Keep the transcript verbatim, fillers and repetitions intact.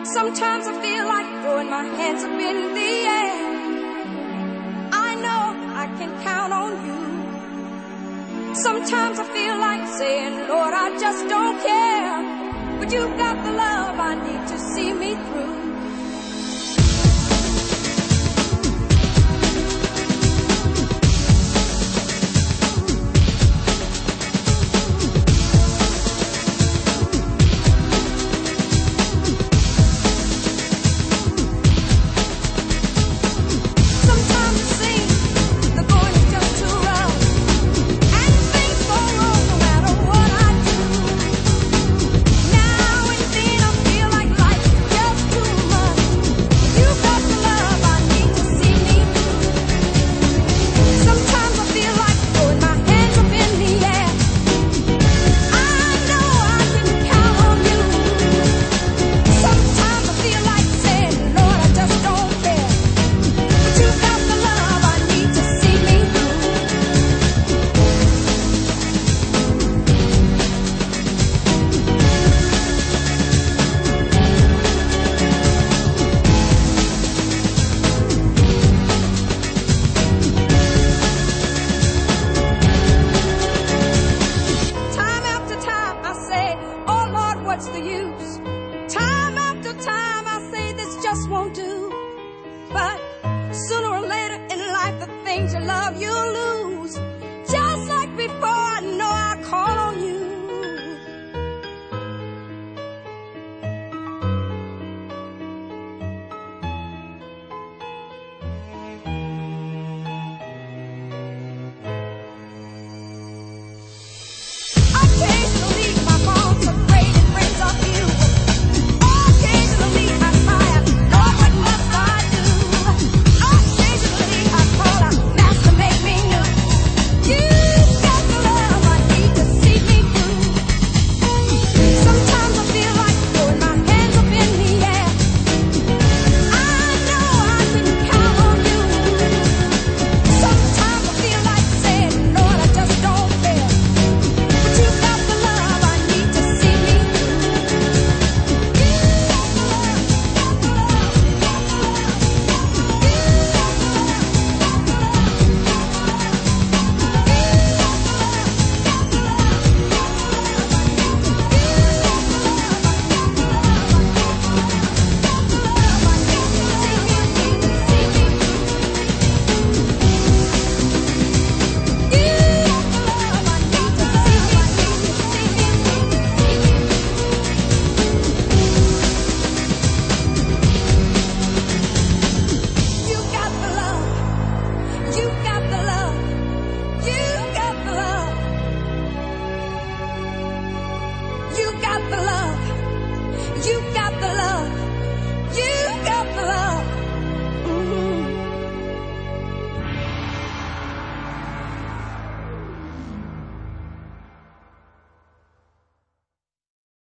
Sometimes I feel like throwing my hands up in the air. I know I can count on you. Sometimes I feel like saying, Lord, I just don't care. But you've got the love I need to see me through.